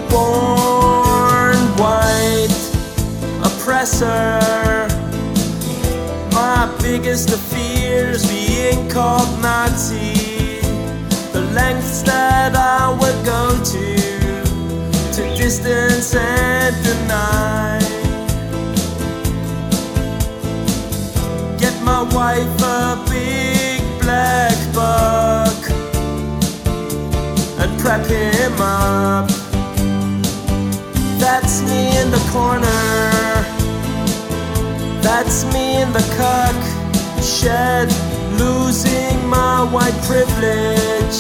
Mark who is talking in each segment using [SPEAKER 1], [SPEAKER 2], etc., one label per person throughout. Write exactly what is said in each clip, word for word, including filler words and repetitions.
[SPEAKER 1] born white oppressor. My biggest of fears being called Nazi. The lengths that I would go to to distance and deny. Get my wife a big black buck and prep him up. That's me in the corner. That's me in the cuck shed, losing my white privilege,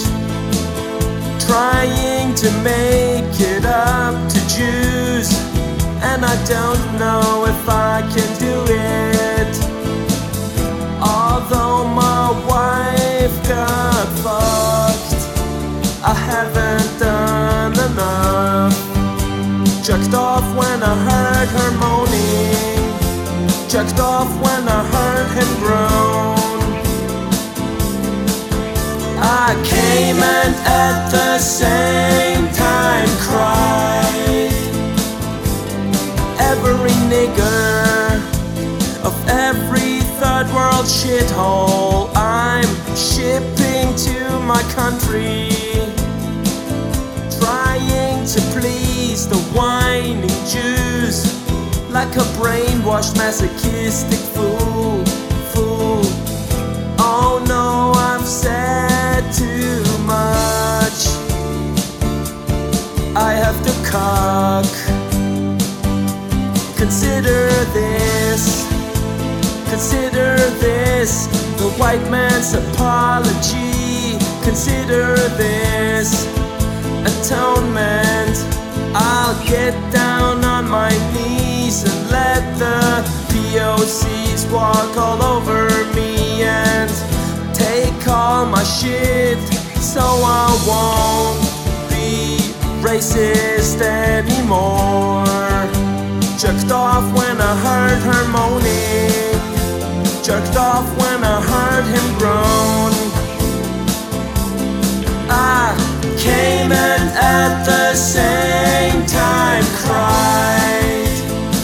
[SPEAKER 1] trying to make it up to Jews, and I don't know if I can do it. Although my wife got fucked, I haven't done enough. Jerked off when I heard her moaning, jerked off when I heard him groan. I came and at the same time cried. Every nigger of every third world shithole I'm shipping to my country, trying to please the whining Jews like a brainwashed masochistic fool, fool. Oh no, I've said too much. I have to cock. Consider this, consider this the white man's apology. Consider this atonement. I'll get down on my knees and let the P O Cs walk all over me and take all my shit, so I won't be racist anymore. Jerked off when I heard her moaning, jerked off when I heard him groan. I came and at the same time cried.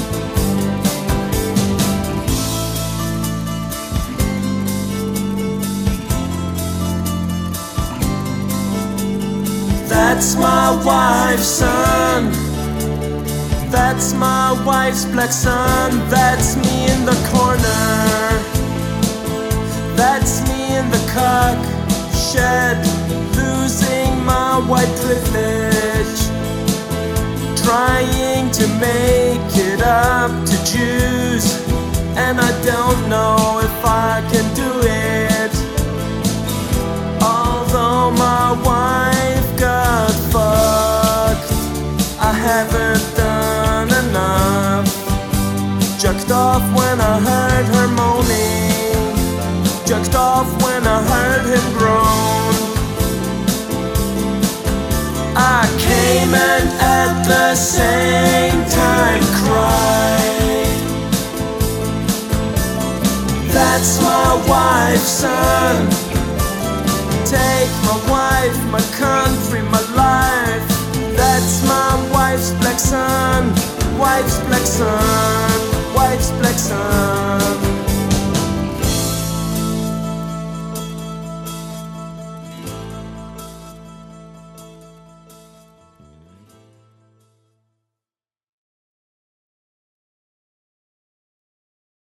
[SPEAKER 1] That's my wife's son. That's my wife's black son. That's me in the corner. That's me in the cuck shed, losing my white privilege, trying to make it up to Jews, and I don't know if I can do it. Although my wife got fucked, I haven't done enough. Jerked off when I heard her moaning, jerked off when I heard him groan. I came and at the same time cried. That's my wife's son. Take my wife, my country, my life. That's my wife's black son, wife's black son.